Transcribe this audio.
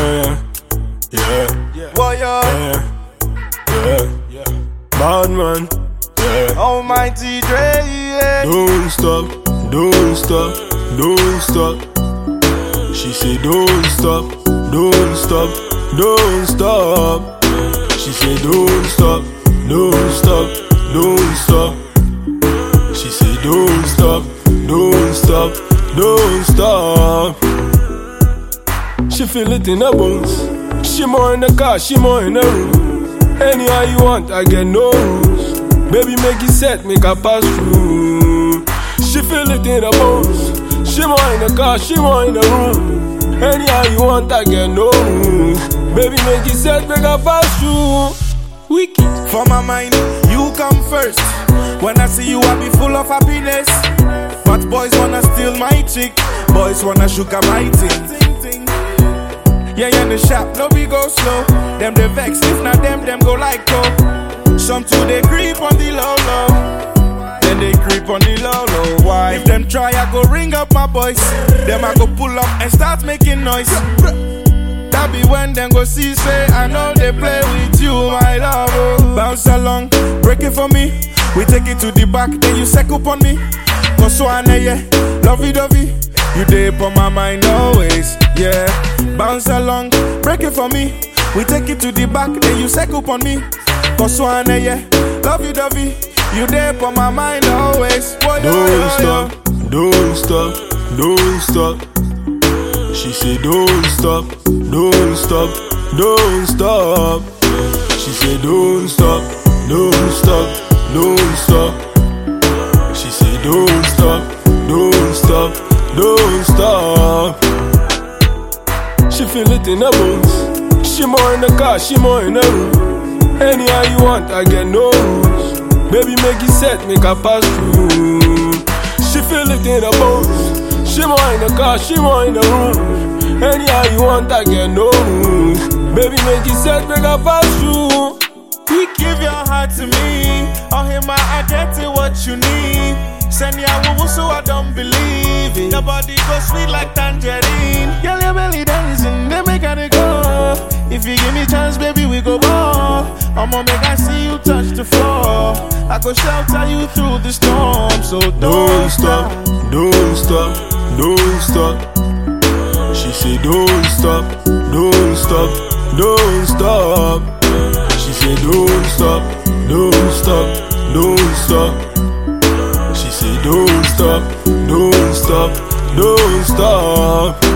yeah. Boy, Yeah. Bad man, yeah. Almighty Dre, yeah. Don't stop, don't stop, don't stop. She say don't stop, don't stop, don't stop. She say don't stop, don't stop, don't stop. She say don't stop, don't stop, don't stop. She feel it in her bones. She more in the car, she more in the room. Anyhow you want, I get no rules. Baby, make it set, make her pass through. She feel it in her bones. She more in the car, she more in the room. Anyhow you want, I get no rules. Baby, make it set, make her pass through. Wicked. For my mind, you come first. When I see you, I be full of happiness. But boys wanna steal my chick. Boys wanna sugar my ting. Yeah, in the shop, no we go slow. Them they vex, if not them go like go. Some too they creep on the low low. Then they creep on the low low. Why? If them try, I go ring up my boys. Them I go pull up and start making noise. That be when them go see say I know they play with you, my love. Oh. Bounce along, break it for me. We take it to the back, then you suck up on me. Cause so I know yeah, lovey-dovey. You dey on my mind always, yeah. Bounce along, break it for me. We take it to the back, then you suck up on me. Cause so I know yeah, lovey-dovey. You dey on my mind always. Boy, don't stop, don't stop, don't stop. She say don't stop, don't stop, don't stop. She say don't stop, don't stop, don't stop. She say don't stop, don't stop, don't stop. She feel it in her bones. She more in the car, she more in the room. Anyhow you want, I get no rules. Baby, make it set, make her pass through. She feel it in her bones. She more in the car, she more in the room. Anyhow you want, I get no rules. Baby, make it set, make her pass through. Give your heart to me. Oh, him, I get it what you need. Send ya woo so I don't believe it. Your body go sweet like tangerine. Girl, your belly dancing, they make it go. If you give me chance, baby, we go ball. I'ma make I see you touch the floor. I go shelter you through the storm. So don't stop, don't stop, don't stop. She say don't stop, don't stop, don't stop. She say don't stop, don't stop, don't stop. She say don't stop, don't stop, don't stop.